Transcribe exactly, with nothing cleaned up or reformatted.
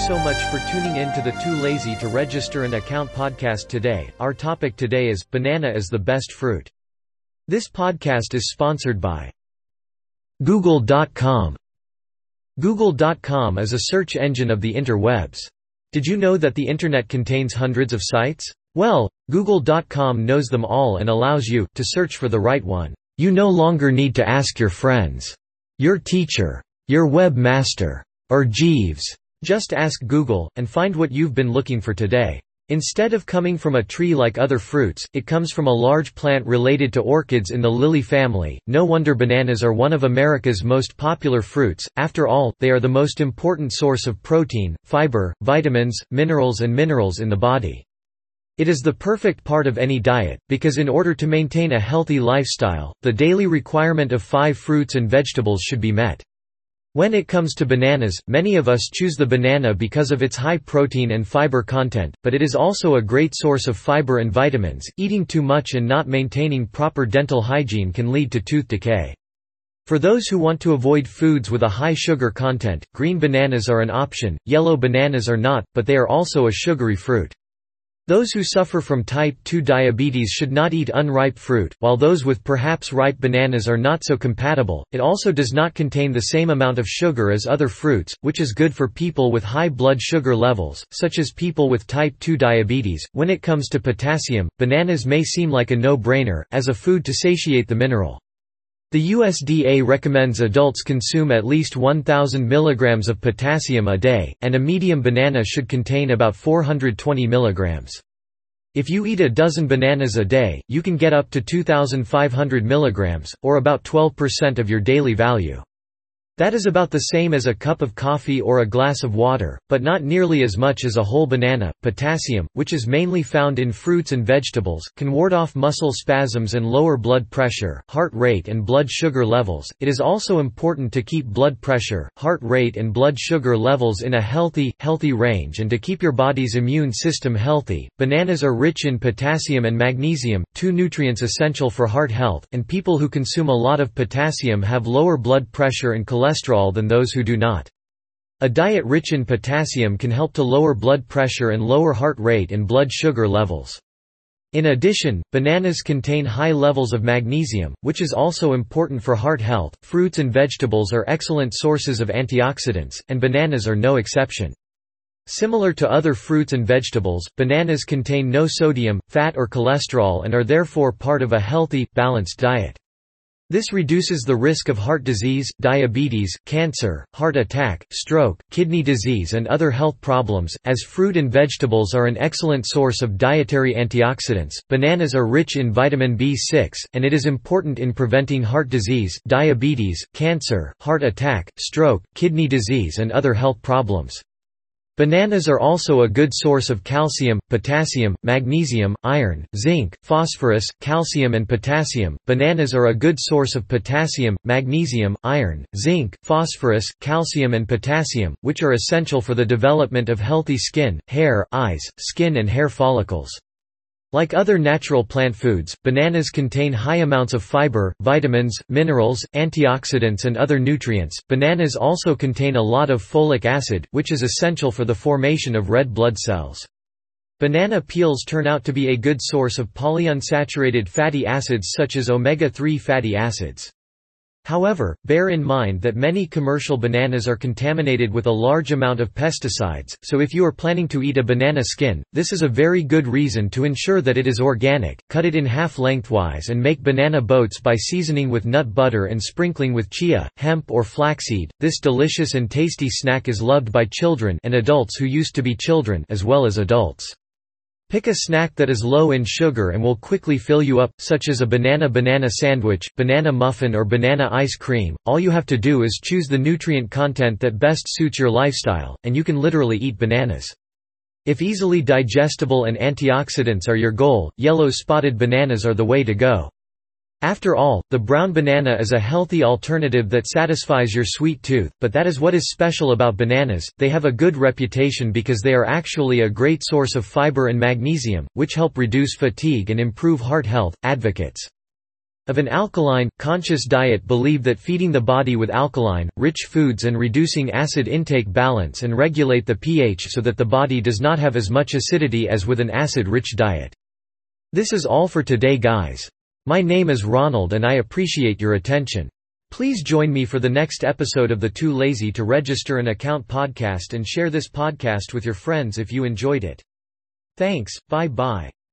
so much for tuning in to the Too Lazy to Register an Account podcast today. Our topic today is, banana is the best fruit. This podcast is sponsored by Google dot com. Google dot com is a search engine of the interwebs. Did you know that the Internet contains hundreds of sites? Well, Google dot com knows them all and allows you to search for the right one. You no longer need to ask your friends, your teacher, your webmaster, or Jeeves. Just ask Google, and find what you've been looking for today. Instead of coming from a tree like other fruits, it comes from a large plant related to orchids in the lily family. No wonder bananas are one of America's most popular fruits. After all, they are the most important source of protein, fiber, vitamins, minerals and minerals in the body. It is the perfect part of any diet, because in order to maintain a healthy lifestyle, the daily requirement of five fruits and vegetables should be met. When it comes to bananas, many of us choose the banana because of its high protein and fiber content, but it is also a great source of fiber and vitamins. Eating too much and not maintaining proper dental hygiene can lead to tooth decay. For those who want to avoid foods with a high sugar content, green bananas are an option. Yellow bananas are not, but they are also a sugary fruit. Those who suffer from type two diabetes should not eat unripe fruit, while those with perhaps ripe bananas are not so compatible. It also does not contain the same amount of sugar as other fruits, which is good for people with high blood sugar levels, such as people with type two diabetes. When it comes to potassium, bananas may seem like a no-brainer, as a food to satiate the mineral. The U S D A recommends adults consume at least one thousand milligrams of potassium a day, and a medium banana should contain about four hundred twenty milligrams. If you eat a dozen bananas a day, you can get up to two thousand five hundred milligrams, or about twelve percent of your daily value. That is about the same as a cup of coffee or a glass of water, but not nearly as much as a whole banana. Potassium, which is mainly found in fruits and vegetables, can ward off muscle spasms and lower blood pressure, heart rate and blood sugar levels. It is also important to keep blood pressure, heart rate and blood sugar levels in a healthy, healthy range and to keep your body's immune system healthy. Bananas are rich in potassium and magnesium, two nutrients essential for heart health, and people who consume a lot of potassium have lower blood pressure and cholesterol cholesterol than those who do not. A diet rich in potassium can help to lower blood pressure and lower heart rate and blood sugar levels. In addition, bananas contain high levels of magnesium, which is also important for heart health. Fruits and vegetables are excellent sources of antioxidants, and bananas are no exception. Similar to other fruits and vegetables, bananas contain no sodium, fat or cholesterol and are therefore part of a healthy, balanced diet. This reduces the risk of heart disease, diabetes, cancer, heart attack, stroke, kidney disease and other health problems. As fruit and vegetables are an excellent source of dietary antioxidants, bananas are rich in vitamin B six, and it is important in preventing heart disease, diabetes, cancer, heart attack, stroke, kidney disease and other health problems. Bananas are also a good source of calcium, potassium, magnesium, iron, zinc, phosphorus, calcium and potassium. Bananas are a good source of potassium, magnesium, iron, zinc, phosphorus, calcium and potassium, which are essential for the development of healthy skin, hair, eyes, skin and hair follicles. Like other natural plant foods, bananas contain high amounts of fiber, vitamins, minerals, antioxidants and other nutrients. Bananas also contain a lot of folic acid, which is essential for the formation of red blood cells. Banana peels turn out to be a good source of polyunsaturated fatty acids such as omega three fatty acids. However, bear in mind that many commercial bananas are contaminated with a large amount of pesticides, so if you are planning to eat a banana skin, this is a very good reason to ensure that it is organic. Cut it in half lengthwise and make banana boats by seasoning with nut butter and sprinkling with chia, hemp or flaxseed. This delicious and tasty snack is loved by children and adults who used to be children as well as adults. Pick a snack that is low in sugar and will quickly fill you up, such as a banana banana sandwich, banana muffin or banana ice cream. All you have to do is choose the nutrient content that best suits your lifestyle, and you can literally eat bananas. If easily digestible and antioxidants are your goal, yellow spotted bananas are the way to go. After all, the brown banana is a healthy alternative that satisfies your sweet tooth, but that is what is special about bananas. They have a good reputation because they are actually a great source of fiber and magnesium, which help reduce fatigue and improve heart health. Advocates of an alkaline, conscious diet believe that feeding the body with alkaline, rich foods and reducing acid intake balance and regulate the pH so that the body does not have as much acidity as with an acid-rich diet. This is all for today, guys. My name is Ronald and I appreciate your attention. Please join me for the next episode of the Too Lazy to Register an Account podcast and share this podcast with your friends if you enjoyed it. Thanks, bye-bye.